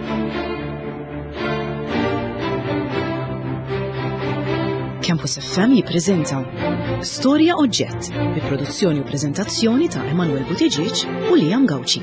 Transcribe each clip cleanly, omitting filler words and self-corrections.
Campus FM jippreżenta Storja Oġġett bi produzzjoni u preżentazzjoni ta' Emanuel Buttigieg u Liam Gawci.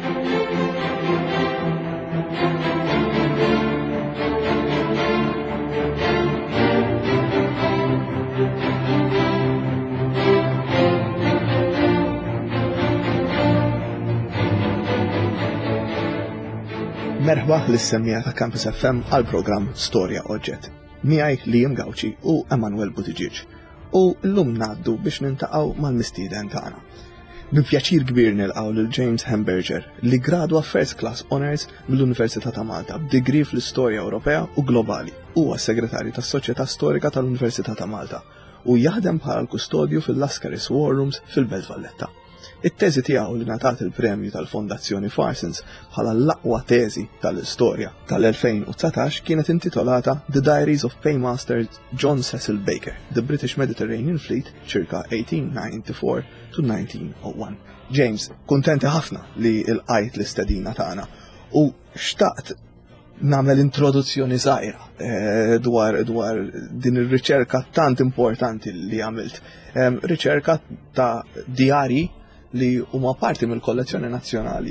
Merħba l-semmija ta' Campus FM għal-programm Storja Oġġett. Miegħi Liam Gawci u Emanuel Buttigieg. U llum ngħaddu biex nintaqgħu mal-mistieden tagħna. Bi pjaċir kbir nilqgħu lil James Hamburger li gradwa First Class Honours mill-Università ta' Malta b'degree fl-Istorja Ewropea u Globali. Huwa segretarju tas-Soċjetà Storika tal-Università ta' Malta u jaħdem bħala l-kustodju fil-Lascaris War Rooms fil-Belt Valletta. It-teżi tiegħu li ngħatat il-premju tal-Fondazzjoni Parsons bħala l-aqwa teżi tal-istorja tal-2019 kienet intitolata The Diaries of Paymaster John Cecil Baker, The British Mediterranean Fleet, circa 1894 to 1901. James, kuntenti ħafna li l-qajt l-istedina tagħna u xtaqt nagħmel introduzzjoni żgħira dwar din ir-riċerka tant importanti li għamilt. Riċerka ta' djarji li huma parti mill-kollezzjoni nazzjonali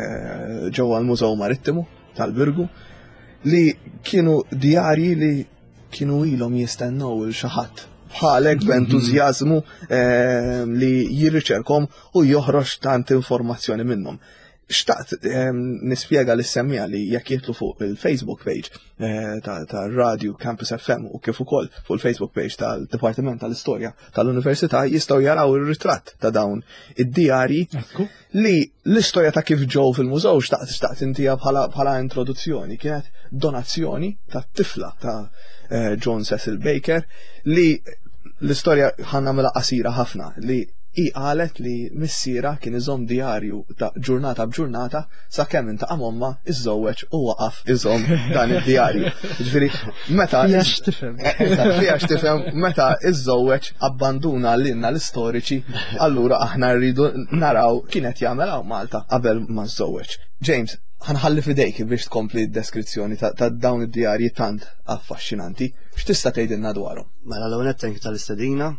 ġewwa l-Mużew Marittimu tal-Birgu li kienu djarji li kienu ilhom jistennew il xi ħadd bħalek b'entużjażmu li jirriċerkhom u joħroġ tant informazzjoni minnhom. Xtaqt nispjega lis-semmija li jekk jitlu fuq il-Facebook page tar-Radio Campus FM u kif ukoll fuq il-Facebook page tal-Dipartiment tal-Istorja tal-Università jistgħu jaraw ir-ritratt ta' dawn id-djarji li l-istorja ta' kif ġew fil-mużew xtaqt intiha bħala introduzzjoni kienet donazzjoni tat-tifla ta' John Cecil Baker li l-istorja ħannamilha qasira ħafna li I qalet li missiera kien iżomm djarju ta' ġurnata b'ġurnata sakemm intaqa' momma iżżewweġ u waqaf iżomm dan id-djarju. Ġifieri meta tifhem meta iżżewweġ abbanduna lilna l-istoriċi, allura aħna rridu naraw kienet jagħmel hawn Malta qabel ma żżewweġ. James, ħanħalli f'idejk biex tkompli d-deskrizzjoni ta' dawn id-djarji tant affaxxinanti. X'tista' tgħidilna dwarhom? Mela l-ewwel nett tal-istedina.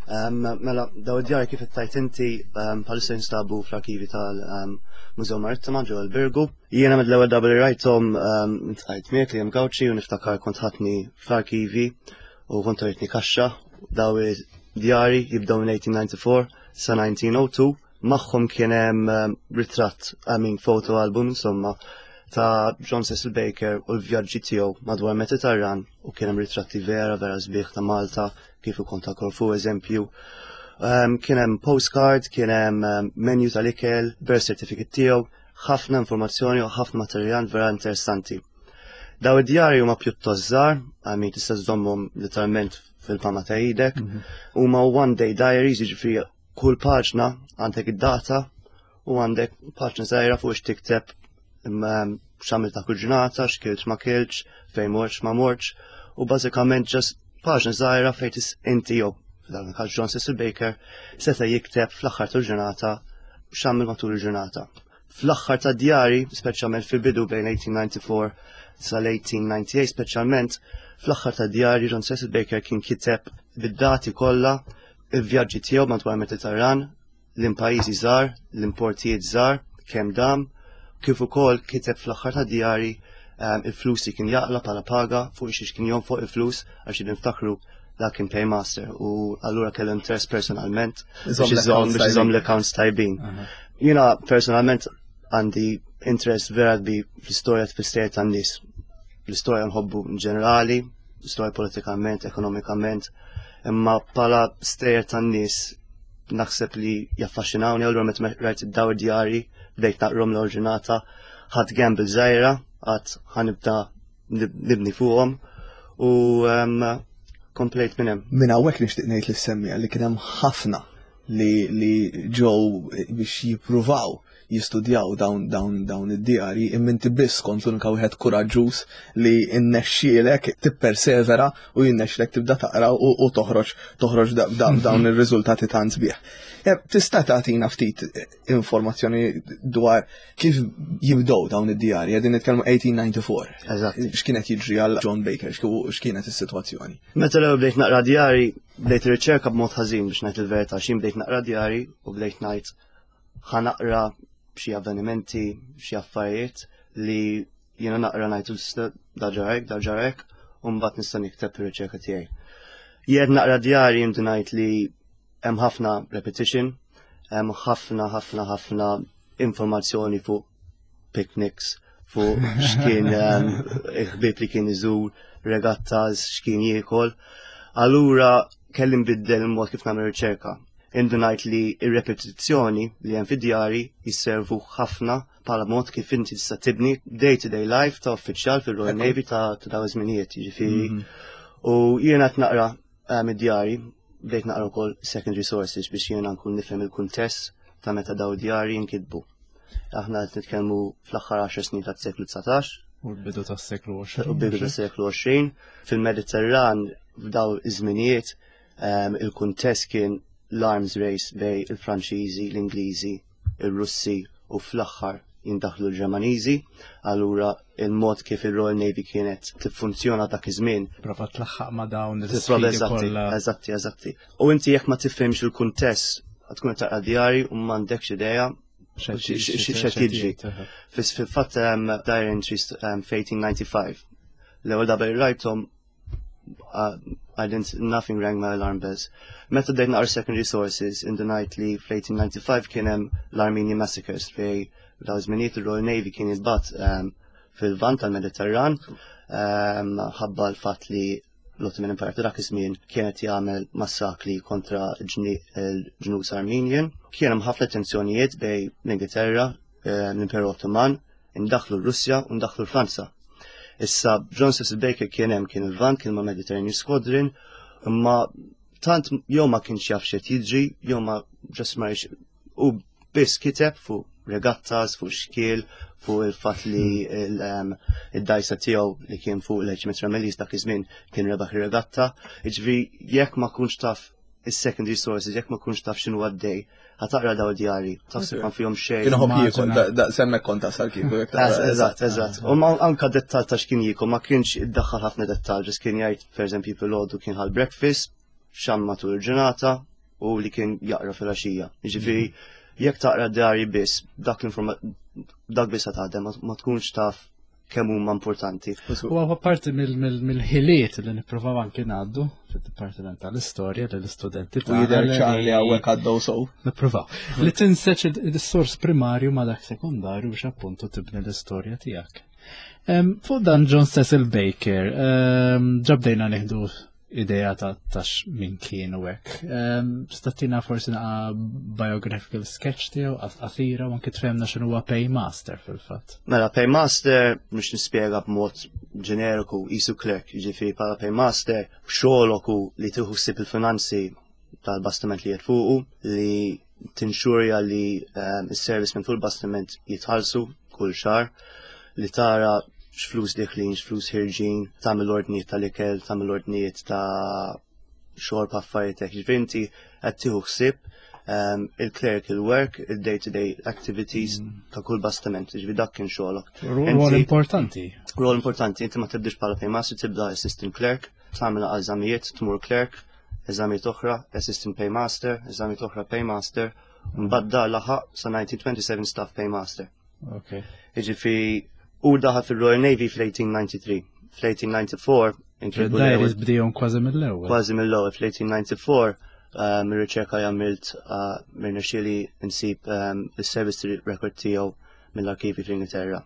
Mela, daw id-djarji kif ittajt inti bħalissa jinstabu fl-arkivi tal-Mużew Marittima ġewwa l-Birgu. Jiena mill-ewwel darba li rajthom intqajt miegħek Liam Gawci u niftakar kont ħadni fl-arkivi u kont ritni kaxxa. Daw id-djarji jibdew minn 1894 sa 1902 magħhom kien hemm ritratt photo album insomma ta' John Cecil Baker u l-vjaġġi tiegħu madwar Mediterran u kien hemm ritratti vera sbieħ ta' Malta kif ukoll ta' Korfu eżempju. Kien hemm postcard, kien hemm menu tal-ikel, birth certificate tiegħu, ħafna informazzjoni u ħafna materjal vera interessanti. Daw id-djarji huma pjuttost żgħar, tista' żommhom literalment fil-palma ta' idek, huma one day diaries, jiġifieri kull paġna għandek id-data u għandek paġna żgħira fuq x'tikteb x'għamilt ta' kull ġurnata, x'kilx ma kilx, fejn mortx ma mortx, u bażikament ġast paġna żgħira fejn inti jew f'dan il-każ John Cecil Baker seta' jikteb fl-aħħar tal-ġurnata x'għamel matul il-ġurnata. Fl-aħħar tad-djarji, speċjalment fil-bidu bejn 1894 sal-1898 speċjalment, fl-aħħar tad-djarji John Cecil Baker kien kiteb bid-dati kollha il-vjaġġi tiegħu madwar Mediterran, l-impajjiżi żgħar, l-importijiet żgħar, kemm dam, kif ukoll kiteb fl-aħħar tad-djarji il-flus li kien jaqla bħala paga fuq xiex kien jonfoq il-flus għax niftakru dak kien paymaster u allura kellu interess personalment biex iżomm l-accounts tajbin. Jiena personalment għandi interess vera kbir fl-istorja fl-istoria tan-nies. L-istorja nħobbu ġenerali, l-istorja politikament, ekonomikament, imma bħala storja tan-nies naħseb li jaffaxxinawni allura meta rajt id-daw id-djarji bdejt naqrom l-ewwel ġurnata ħadd gamble żgħira għad ħanibda nibni fuqhom u komplejt minn hemm. Minn hawnhekk nixtieq ngħid lis-semmija li kien hemm ħafna li ġew biex jippruvaw jistudjaw dawn id-djarji imma inti biss kont l-unika wieħed kuraġġuż li nnexxielek tippersevera u jinnexxilek tibda taqra u toħroġ dawn ir-riżultati tant sbieħ. Tista' tagħtina ftit informazzjoni dwar kif jibdew dawn id-djarji, qegħdin nitkellmu 1894. Eżatt. X'kienet jiġri għal John Baker, x'kienet is-sitwazzjoni? Meta l-ewwel bdejt naqra djarji, bdejt riċerka b'mod ħażin biex ngħid il-verità, x'in bdejt naqra djarji u bdejt ngħid ħanaqra xi avvenimenti, xi affarijiet li jiena naqra ngħid daġarek u mbagħad nista' nikteb ir-riċerka tiegħi. Jien naqra djarji inti ngħid li hemm ħafna repetition, hemm ħafna informazzjoni fuq picnics, fuq x'kien il-ħbieb li kien iżur, regattas, x'kien jiekol. Allura kelli nbiddel il-mod kif nagħmel riċerka. Indunajt li ir-repetizzjoni li hemm fid-djarji jisservu ħafna bħala mod kif inti tista' tibni day-to-day life ta' uffiċjal fir-Royal Navy ta' dawn iż-żminijiet, jiġifieri. U jiena qed naqra mid-djarji, bdejt naqra wkoll secondary sources biex jiena nkun nifhem il-kuntest ta' meta daw id-djarji nkitbu. Aħna qed nitkellmu fl-aħħar 10 snin tas-seklu 19. U l-bidu tas-seklu 20. U l-bidu tas-seklu 20. Fil-Mediterran f'daw iż-żminijiet il-kuntest kien l-arms race bej il-Franċiżi, l-Ingliżi, ir-Russi u fl-aħħar jindaħlu l-Ġermaniżi, allura il-mod kif il-Royal Navy kienet tiffunzjona dak iż-żmien. Prova tlaħħaq ma' dawn is-sfidi kollha. Eżatti. U inti jekk ma tifhimx il-kuntest tkun taqra djarji u m'għandekx idea x'qed jiġri. Fil-fatt diary entries f'1895. L-ewwel darba rajthom nothing rang my alarm bells. Meta bdejt naqra secondary sources in the night li f'1895 kien hemm l-Armenian massacres fej daw żminijiet ir-Royal Navy kien jitbagħat fil-vant tal-Mediterran ħabba l-fatt li l-Ottoman Empire ta' dak iż-żmien kienet jagħmel massakri kontra l-ġnus Armenian. Kien hemm ħafna tensjonijiet bej l-Ingilterra, l-Imperu Ottoman, indaħlu r-Russja u ndaħlu l-Franza. Issa John Cecil Baker kien hemm kien il-vant kien ma' Mediterranean Squadron, imma tant jew ma kienx jaf x'qed jiġri, jew ma ġas ma u biss kiteb fuq regattas, fuq xkiel, fuq il-fatt li id-dajsa tiegħu li kien fuq l-HMS Ramelis dak iż-żmien kien rebaħ ir-regatta. Jiġifieri jekk ma kunx taf is-secondary sources, jekk ma kunx taf x'inhu għaddej, ħataqra daw id-djarji, tafsib ma fihom xejn. Kienu ħobb semmek kont tasal kieku. Eżatt. U anke dettall ta' x'kien jieku ma kienx iddaħħal ħafna dettall, ġis kien jgħid pereżempju filgħodu kien ħal breakfast, xam matul il-ġurnata u li kien jaqra fil-għaxija. Jiġifieri jekk taqra d-djarji biss, dak biss ħataħdem ma tkunx taf kemm huma importanti. U apparti mill-ħiliet li nippruvaw anke ngħaddu fid-Dipartiment tal-Istorja lill-istudenti tagħna. U jidher ċarli hawnhekk għaddew sew. Nippruvaw. Li tinseċ is-sors primarju ma' dak sekundarju biex appuntu tibni l-istorja tiegħek. Fuq dan John Cecil Baker, ġabdejna nieħdu idea ta' min kienu hekk. Stattina forsi naqa' biographical sketch tiegħu qasira u anke tfehmna x'inhu huwa paymaster fil-fatt. Mela paymaster mhux nispjega b'mod ġeneriku qisu clerk, jiġifieri bħala paymaster xogħolok hu li tieħu ssib il-finanzi tal-bastiment li qed fuqu, li tinxurja li s-servicemen fuq il-bastiment jitħallsu kull xahar, li tara x'flus diħlin, x'flus ħirġin, tagħmel l-ordnijiet tal-ikel, tagħmel l-ordnijiet ta' xorb affarijiet hekk. Ġifieri inti qed tieħu ħsieb il-cleric, il-work, il-day-to-day activities ta' kull bastiment. Ġifieri dak kien xogħolok. Rol importanti. Rol importanti, inti ma tibdix bħala paymaster, tibda assistant clerk, tagħmel eżamijiet, tmur clerk, eżamijiet oħra, assistant paymaster, eżamijiet oħra paymaster, mbagħad dar laħaq sa 1927 staff paymaster. Okay. Jiġifieri u daħal fil-Royal Navy fl-1893. Fl-1894 il-dajris bdijom kważi mill-ewwel. Kważi mill-ewwel fl-1894 mir-riċerka jagħmilt mirnexxieli nsib is-service record tiegħu mill-arkivi fl-Ingilterra.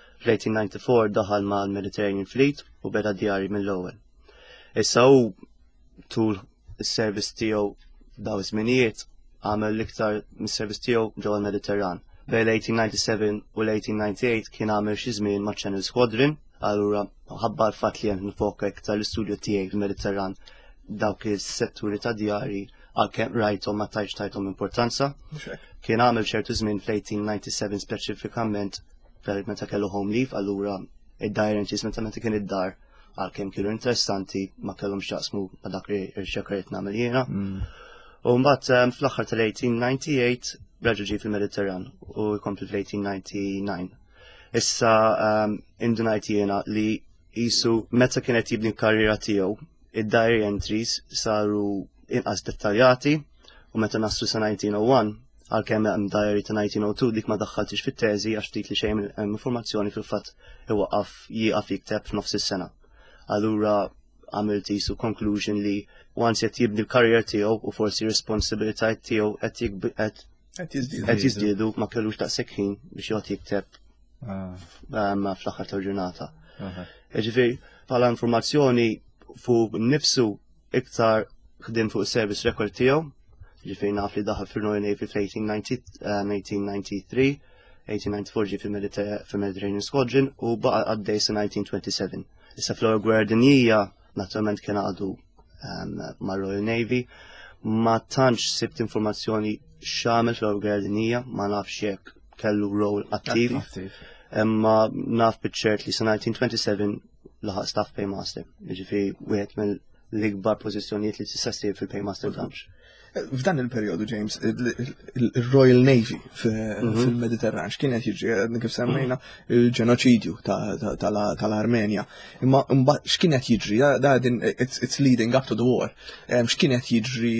Fl-1894 daħal mal-Mediterranean Fleet u beda djarji mill-ewwel. Issa hu tul is-service tiegħu daw iż-żminijiet għamel l-iktar mis-service tiegħu ġewwa l-Mediterran. Bej l-1897 u l-1898 kien għamel xi żmien ma' Channel Squadron, allura ħabba l-fatt li hemm nifokek tal-istudju tiegħi fil-Mediterran dawk is-setturi ta' djarji għalkemm rajthom ma tajx tajthom importanza. Kien għamel ċertu żmien fl-1897 speċifikament meta kellu home leave, allura id-dar entries meta kien id-dar għalkemm kienu interessanti ma kellhom x'jaqsmu ma' dak li rċekkret nagħmel jiena. U mbagħad fl-aħħar tal-1898 reġa' ġie fil-Mediterran u jkompli fl-1899. Issa indunajt jiena li qisu meta kienet jibni l-karriera tiegħu id-diary entries saru inqas dettaljati u meta naslu sa 1901 għalkemm hemm diary ta' 1902 dik ma daħħaltix fit-teżi għax ftit li xejn informazzjoni fil-fatt iwaqaf jieqaf jikteb f'nofs is-sena. Allura għamilt isu conclusion li once qed jibni l-karriera tiegħu u forsi responsibilitajiet tiegħu qed jiżdiedu ma kellux daqshekk ħin biex joqgħod jikteb fl-aħħar tal-ġurnata. Ġifieri bħala informazzjoni fuq nifsu iktar ħdim fuq is-service record tiegħu, ġifieri naf li daħal fil-Royal Navy fl-1893, 1894 ġie fil-Mediterranean Squadron u baqa' għaddej sa 1927. Issa fl-ewwel gwerra dinjija naturalment kien għadu ma' Royal Navy, ma tantx sibt informazzjoni x'għamel fl-ewwel gwerra dinjija, ma nafx jekk kellu role attiv. Imma naf biċ-ċert li sa 1927 laħaq staff paymaster, ġifieri wieħed mill-ikbar pożizzjonijiet li tista' ssir fil-paymaster branch. F'dan il-perjodu, James, il-Royal Navy fil-Mediterran x'kienet jiġri kif semmejna il-ġenoċidju tal-Armenja. Imma x'kienet jiġri? It's leading up to the war. X'kienet jiġri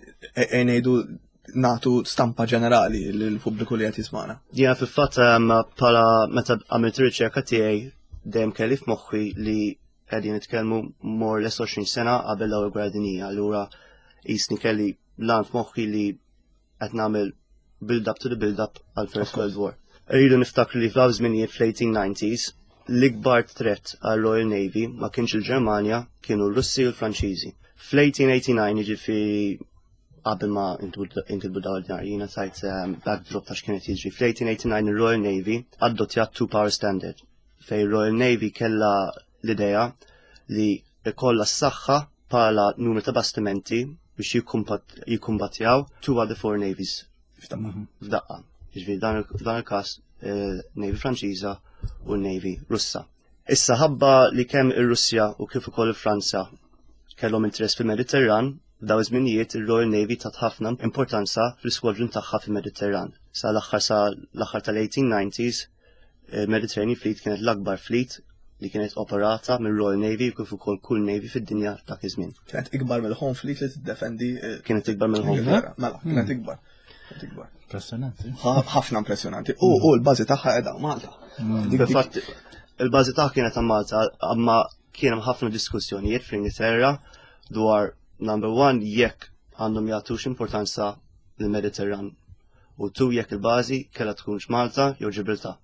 ngħidu natu stampa ġenerali lill-pubbliku li qed jismana? Jiena fil-fatt bħala meta għamilt riċerka tiegħi dejjem kelli f'moħħi li qegħdin nitkellmu more less 20 sena qabel l-ewwel gwerra dinjija. Allura qisni kelli lan f'moħħi li qed nagħmel build-up to the build-up għal First World War. Rridu niftakru li fl-għaw żminijiet fl-1890s l-ikbar threat għal Royal Navy ma kienx il-Ġermanja, kienu r-Russi u l-Franċiżi. Fl-1889 jiġifieri qabel ma inkitbu dawn id-dar jiena tajt backdrop ta' x'kienet jiġri. Fl-1889 ir-Royal Navy adottjat two-power standard fejn Royal Navy kellha l-idea li ikollha s-saħħa bħala numru ta' bastimenti biex jikkumbattjaw two other four navies f'daqqa. Jiġifieri dan il-każ Navy Franċiża u n-Navy Russa. Issa ħabba li kemm ir-Russja u kif ukoll il-Franza kellhom interess fil-Mediterran, f'daw iż-żminijiet ir-Royal Navy tat ħafna importanza fl-isquadron tagħha fil-Mediterran. Sa l-aħħar tal-1890s il-Mediterranean Fleet kienet l-akbar fleet li kienet operata mill-Royal Navy kif ukoll kull Navy fid-dinja dak iż-żmien. Kienet ikbar mill-Home Fleet li tiddefendi. Kienet ikbar mill-Home Fleet. Mela, kienet ikbar. Impressjonanti. Ħafna impressjonanti. U l-bażi tagħha qiegħda Malta. Fil-fatt il-bażi tagħha kienet ta' Malta, imma kien hemm ħafna diskussjonijiet fl-Ingilterra dwar number one jekk għandhom jagħtux importanza lill-Mediterran u tu jekk il-bażi kellha tkunx Malta jew Ġibilta.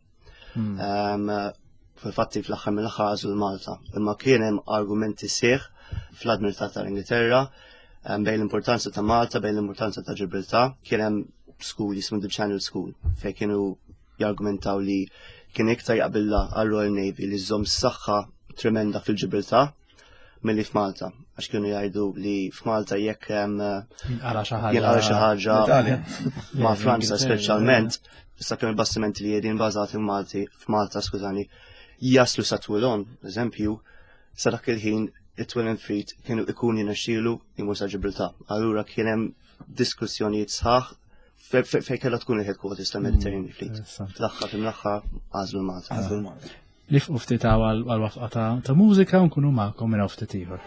Fil-fatti fl-aħħar mill-aħħar għażlu Malta. Imma kien hemm argumenti sieħ fl-Admiraltà tal-Ingilterra bejn l-importanza ta' Malta, bejn l-importanza ta' Ġibilta. Kien hemm school jismu The Channel School fejn kienu jargumentaw li kien iktar jaqbilha għar-Royal Navy li żomm s-saħħa tremenda fil-Ġibilta milli f'Malta. Għax kienu jgħidu li f'Malta jekk jinqara xi ħaġa ma' Franza speċjalment, issa kemm il-bastimenti li jedin bażati f'Malta, skużani, jaslu sa Twillon, eżempju, sa dak il-ħin it-Twillon Fleet kienu ikun jirnexxielu jmur sa Ġibilta. Allura kien hemm diskussjonijiet sħaħ fejn kellha tkun il-headquarters tal-Mediterranean Fleet. Fl-aħħar mill-aħħar għażlu Malta. Nifqu ftit għal-wafqa ta' mużika u nkunu magħkom minn ftit ieħor.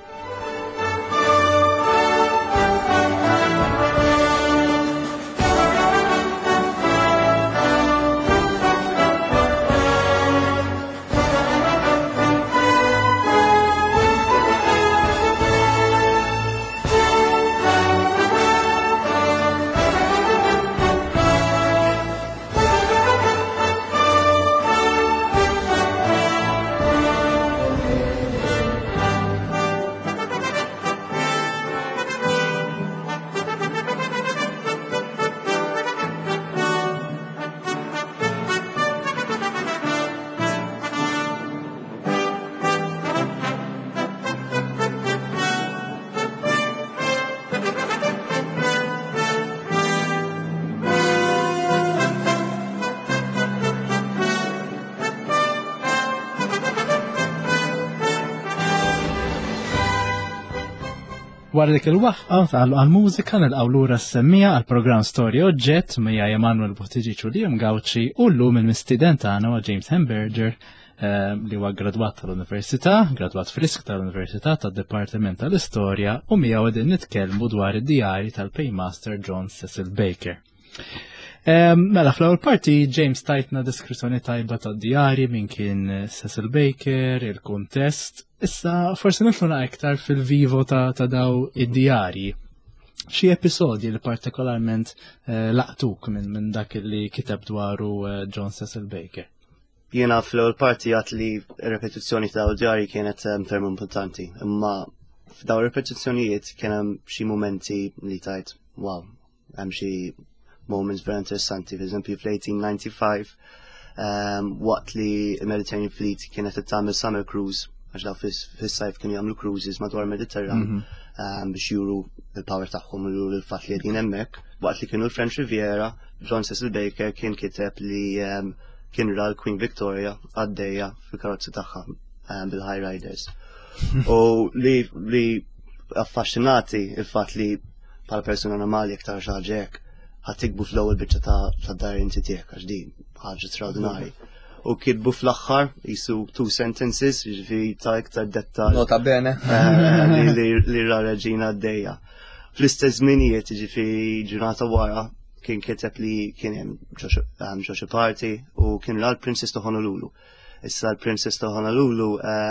Wara dik il-waqqa għal-mużika nil-qawlura s-semmija għal-program Storja Oġġett mija Emanuel Buttigieg u Liam Gauci u llum il-mistiden tagħna huwa James Hamburger li huwa gradwat tal-Università, gradwat frisk tal-Università tad-Dipartiment tal-Istorja u miegħu qegħdin nitkellmu dwar id-djarji tal-Paymaster John Cecil Baker. Mela, fl-ewwel parti James tajtna deskrizzjoni tajba tad-djarji minn kien Cecil Baker, il-kuntest. Issa, forse nifuna iktar fil-vivo ta' daw id-djarji. Xi episodji li partikolarment laqtuk minn dak li kitab dwaru John Cecil Baker. Jiena fl-ewwel parti għat li repetizzjoni ta' djarji kienet ferm importanti, imma f'daw repetizzjonijiet kien hemm xi momenti li tajt, wow, hemm xi moments very interessanti, per esempio fl-1895 waqt li il-Mediterranean Fleet kienet tagħmel summer cruise għax daw fis-sajf kienu jagħmlu cruises madwar Mediterran biex juru il-power tagħhom u juru l-fatt li qegħdin hemmhekk. Waqt li kienu l-French Riviera, John Cecil Baker kien kiteb li kien ra l-Queen Victoria għaddejja fil-karozzi tagħha bil-High Riders. U li affaxxinati il-fatt li bħala persuna normali aktar xi ħaġa hekk ħatikbu fl-ewwel biċċa ta' dar inti tiegħek għax din ħaġa straordinarji. U kitbu fl-axħar, jisu 2 sentences, ġifi ta' iktar dettal. Nota bene. Li ra reġina d-dejja. Fl-istess żminijiet, ġifi ġurnata wara, kien kiteb li kien hemm ġoxi party u kien ra l-Princess ta' Honolulu. Issa l-Princess ta' Honolulu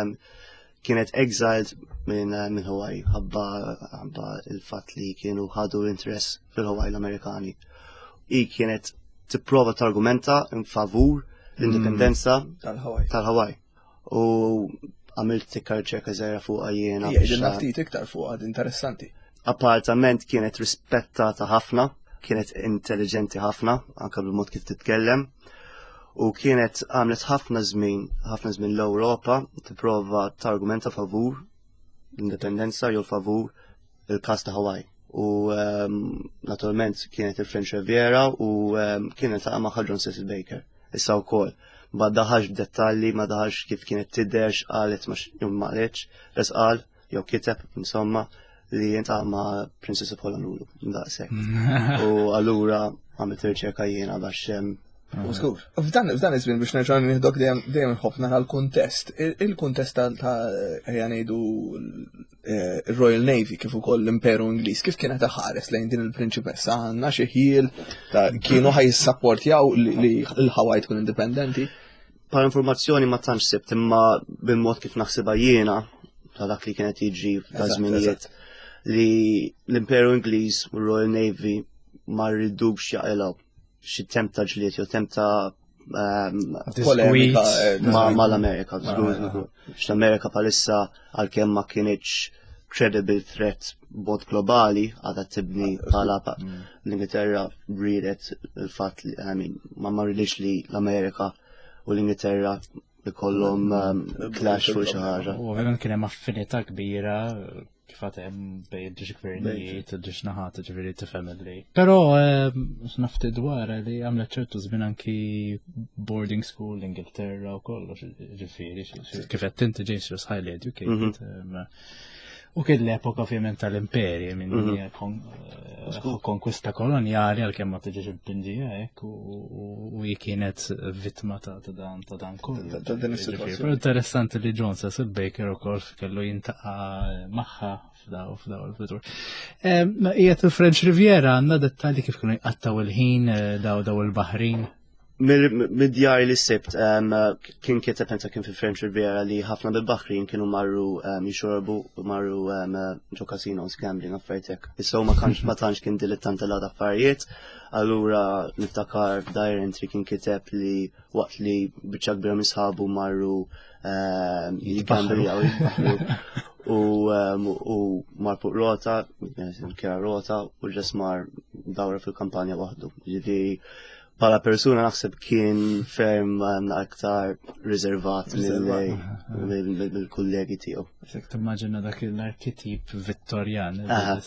kienet exiled minn Hawaii, ħabba il-fatt li kienu ħadu l-interess fil-Hawaii l-Amerikani. I kienet tipprova targumenta in favur l-indipendenza tal-Hawaii. U għamilt tikkar ċerka żgħira fuqha jiena. Jgħidilna ftit iktar fuqha, interessanti. Appartament kienet rispettata ħafna, kienet intelligenti ħafna, anke bil-mod kif titkellem. U kienet għamlet ħafna żmien l-Ewropa tipprova targumenta favur l-indipendenza jew favur il-każ ta' Hawaii. U naturalment kienet il-French Riviera u kienet ta' magħha John Cecil Baker. Issa wkoll ma daħax b'dettalji, ma daħax kif kienet tidher qalet ma qalitx, res qal jew kiteb insomma li jintaqa' ma' Princess of Honolulu daqshekk. U allura għamilt riċerka jiena biex Skur. F'dan iż-żmien biex nerġgħu nieħdok dejjem nħobb nara l-kuntest. Il-kuntest ta' ngħidu il-Royal Navy kif ukoll l-Imperu Ingliż kif kienet ħares lejn din il-prinċipessa għandna xi ħiel kienu ħajsapportjaw li l-Hawaii tkun indipendenti. Bħala informazzjoni ma tantx sibt imma bil-mod kif naħsibha jiena ta' dak li kienet jiġi ta' żminijiet li l-Imperu Ingliż u l-Royal Navy ma rridux jaqilgħu xi temp ta' ġlied jew temp ta' polemika mal-Amerika. X-Amerika palissa għalkemm ma kienx credible threat b'mod globali għadha tibni bħala l-Ingilterra ridet il-fatt li ma rridx li l-Amerika u l-Ingilterra ikollhom clash fuq xi ħaġa. U ovvjament kien hemm affinità kbira kif hemm bejn ġiex gvernijiet u ġiex naħat ġifieri tifhem li. Però nafti dwar li għamlet ċertu żmien anki boarding school l-Ingilterra u kollox ġifieri kif qed inti James was highly educated. U kien l-epoka ovvjament tal-imperji minn konkwista koloniali għalkemm ma tiġix il-Indija hekk u kienet vittma ta' dan kollu. Però interessanti li John Cecil Baker ukoll kellu jintaqa' magħha f'daw il-futur. Qiegħed il-French Riviera għandna dettalji kif kienu jqattaw il-ħin daw il-baħrin. Mid-djar li sibt kien kiteb pensa kien fil-French Riviera li ħafna bil-Baħrin kienu marru jixorbu marru ġo casinos gambling affarijiet. Issa ma tantx kien dilettant tal affarijiet, allura niftakar f'diary entry kien kiteb li waqt li biċċa kbira misħabu marru jigambli u mar fuq rota, kera rota u ġes mar dawra fil-kampanja waħdu. Pala persuna naħseb kien ferm aktar riservat mill-kollegi tiegħu. Sek timmaġina dak l-arketip Vittorjan.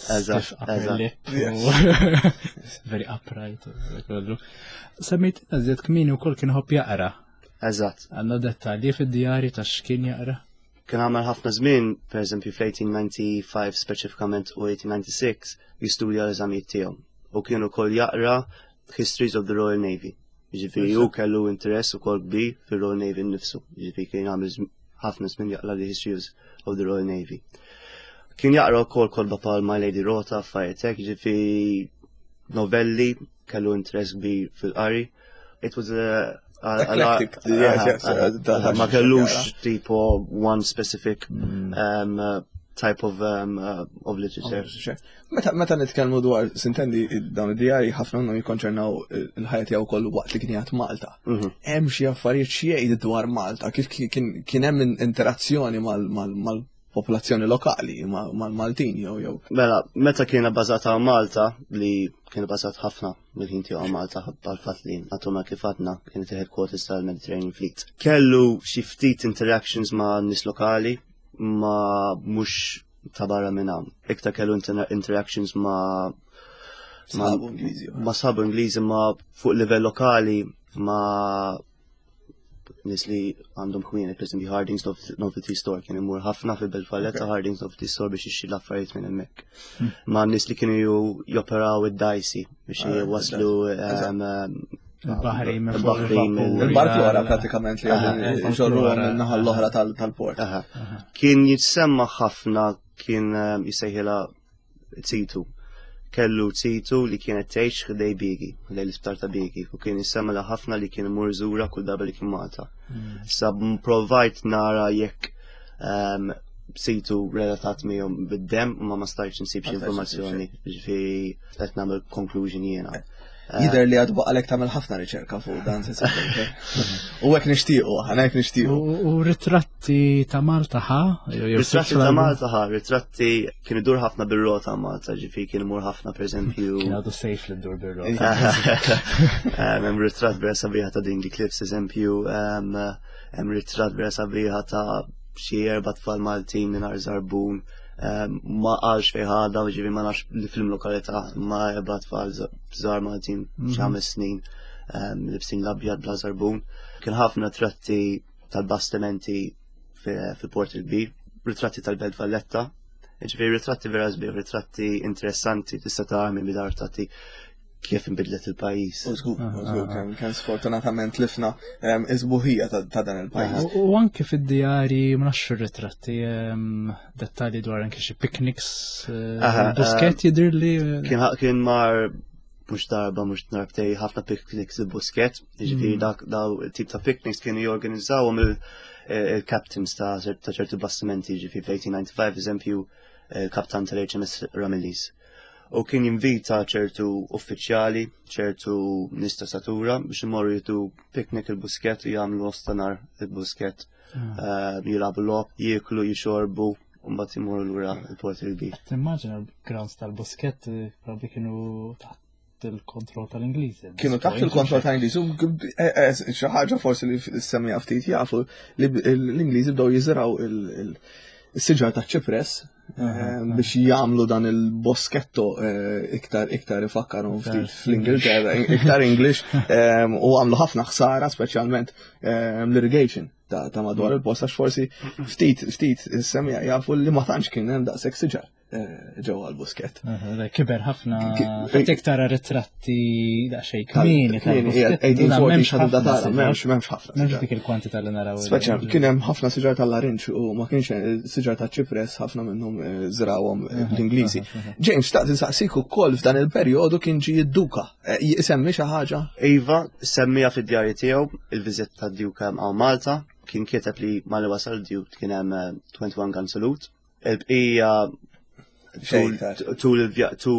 Very upright. Semmejt għażiet kmini wkoll kien ħobb jaqra. Eżatt. Għandna dettalji fid-djarji ta' x'kien jaqra. kien għamel ħafna żmien, per eżempju fl-1895 speċifikament u 1896 jistudja l-eżamijiet tiegħu. U kienu kol jaqra Histories of the Royal Navy. Ġifieri u kellu interess ukoll kbir fir-Royal Navy nnifsu. Ġifieri kien għamel ħafna żmien jaqra li Histories of the Royal Navy. Kien jaqra wkoll kolba bħal My Lady Rota, Firetek, ġifieri novelli, kellu interess kbir fil-qari. It was eclectic, yes. Ma kellux tipo one specific type of literature. Meta nitkellmu dwar sintendi dawn id-djari ħafna minnhom jikkonċernaw il-ħajja tiegħu kollu waqt li kien jgħid Malta. Hemm xi affarijiet xi jgħid dwar Malta, kif kien hemm interazzjoni mal-popolazzjoni lokali, mal-Maltin jew. Mela, meta kien bbażata Malta li kien bbażat ħafna mill-ħin tiegħu Malta bħal-fatt li għatuma kif għadna kienet il-headquarters tal-Mediterranean Fleet. Kellu xi ftit interactions ma' nies lokali, ma mhux ta' barra minn hawn. Iktar kellu interactions ma' sabu Ingliżi ma fuq livell lokali ma' nies li għandhom kwieni, per esempio Harding's Novelty Store kien imur ħafna fil-Belt Valletta Harding's Novelty Store biex ixxi l-affarijiet minn hemmhekk. Ma' nies li kienu joperaw id-dajsi biex waslu il-Bahrin il-bark l-ora pratikament li ġorru naħa l-oħra tal-port. Kien jitsemma ħafna, kien jisejħila Tsitu. Kellu Tsitu li kienet tgħix ħdej Bigi, ħdej l-isptar ta' Bigi, u kien jissemma ħafna li kien imur żura kull darba li kien Malta. Sa provajt nara jekk Tsitu relatat miegħu bid-dem u ma stajtx insib xi informazzjoni ġifieri qed nagħmel conclusion jiena. Jider li għadu baqalek tamel ħafna riċerka fuq dan u għek nishtiqu, għek nishtiqu. U ritratti ta' Malta ħa? Ritratti ta' Malta ħa, ritratti kienu dur ħafna bil-rota Malta, ġifi kienu mur ħafna per eżempju. Kienu għadu sejf li dur bil-rota. Hemm ritratt vera sabiħa ta' Dingley Cliffs eżempju, hemm ritratt vera sabiħa ta' xi 4 tfal Maltin mingħajr żarbun. Ma għalx fejħada, ġivi ma nafx li film lokalità, ma 4 tfal żgħar Maltin xi snin, libsin l-abjad bla żarbun. Kien ħafna ritratti tal-bastimenti fil-Port il-Kbir, ritratti tal-Belt Valletta, ġivi ritratti vera sbieħ, ritratti interessanti, tista' tagħmel bil-ritratti kif inbidlet il-pajis. Kien sfortunatament lifna izbuħija ta' dan il-pajis. U anke fid-djari ma nafx ritratti dettalji dwar anke xi picnics, Busquet jidhirli. Kien mar mhux darba mhux darbtej ħafna picnics il-Busquet, jiġifieri daw tip ta' picnics kienu jorganizzawhom il-captains ta' ċerti bastimenti, jiġifieri fl-1895 eżempju il-kaptan tal-HMS Ramillies. U kien jinvita ċertu uffiċjali, ċertu nista satura biex imorru jitu piknik il-Busquet u jagħmlu ostanar il-Busquet. Jilabu lob, jieklu, jixorbu, u mbagħad imorru lura il-Port il-Kbir. Timmaġina l-grounds tal-Busquet probabli kienu taħt il-kontroll tal-Ingliżi. Kienu taħt il-kontroll tal-Ingliżi. Xi ħaġa forsi li semmija ftit jafu li l-Ingliżi bdew jiżraw il-siġar ta' ċipress biex jagħmlu dan il-bosketto iktar ifakkaru ftit fl-Ingilterra, iktar English u għamlu ħafna ħsara speċjalment l-irrigation ta' madwar il-post għax forsi ftit is-semja jafu li ma tantx kien hemm daqshekk siġar ġewwa l-Busquet. Kiber ħafna iktar ritratti daqsxejn kmieni tal-Busquet. M'hemmx ħafna. M'hemmx dik il-kwantità li naraw. Speċjalment kien hemm ħafna siġar tal-Larinċ u ma kienx siġar ta' ċipress ħafna minnhom żrawhom l-Ingliżi. James, taqt insaqsik ukoll f'dan il-perjodu kien ġie d-Duka. Semmi xi ħaġa? Iva, semmija fid-djarji tiegħu il-viżitt tad-Duka ma' Malta, kien kieteb li mali wasal d-Duk kien hemm 21 gun salute. Il-bqija tul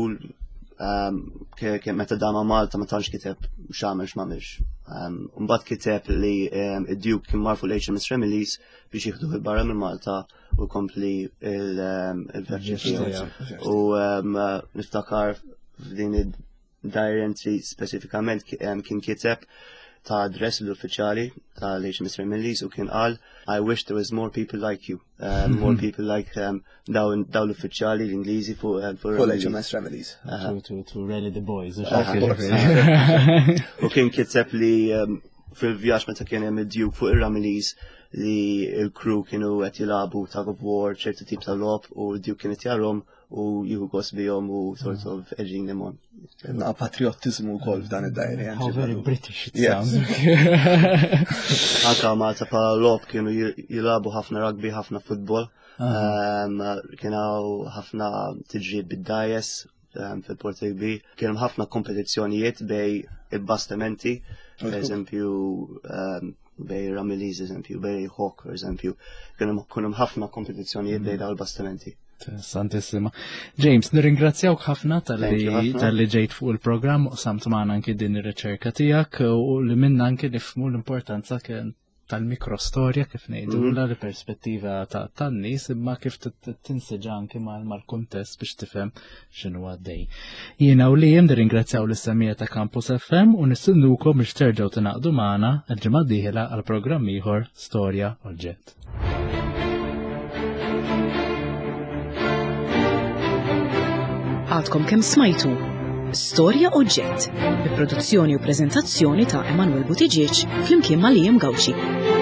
kien meta dama Malta ma tantx kiteb x'għamel x'm'għamilx. Mbagħad kiteb li id-Duk kien mar fuq l-HMS Ramillies biex jieħduh il-barra minn Malta u kompli il-vjaġġi tiegħu. U niftakar f'din id-diary entry speċifikament kien kiteb ta' adress l-uffiċjali tal-HMS Ramillies u kien qal I wish there was more people like you, more people like daw l-uffiċjali l-Ingliżi fuq l-HMS Ramillies. To rally the boys. U kien kiteb li fil-vjaġġ meta kien hemm id-djuk fuq ir-Ramillies li l-crew kienu qed jilagħbu tug of war ċertu tip ta' logħob u d-djuk kien qed jarhom u jieħu gost bihom u sort of edging them on. Patriottiżmu wkoll f'dan id-dajri. How very British it Yes. sounds. Anka Malta pa logħob kienu jilagħbu ħafna rugby, ħafna football. Kienu ħafna tiġried bid-dajes fil-Port Rigby. Kienu ħafna kompetizzjonijiet bej il-bastimenti, per eżempju bej Ramillies, eżempju, bej Hawk, per eżempju. Kienu ħafna kompetizzjonijiet bej dawn il-bastimenti. Santissima. James, nirringrazzjawk ħafna Thank you ħafna. tal-li ġejt fuq il-programm u samt maħna anki din ir-riċerka tijak u li minna anki nifmu l-importanza tal-mikrostorja kif nejdu l-perspettiva tan-nies imma kif tinseġa anki mal-kontest biex tifhem x'inhu għaddej. Jiena u li nirringrazzjaw l-issemija ta' Campus FM u nistinnukom biex terġgħu tinaqdu magħna l-ġimgħa d-dieħla għal programm ieħor Storja Oġġett. Għadkom kemm smajtu Storja Oġġett bi produzzjoni u preżentazzjoni ta' Emanuel Butiġieġ flimkien ma' Liam Gawċi.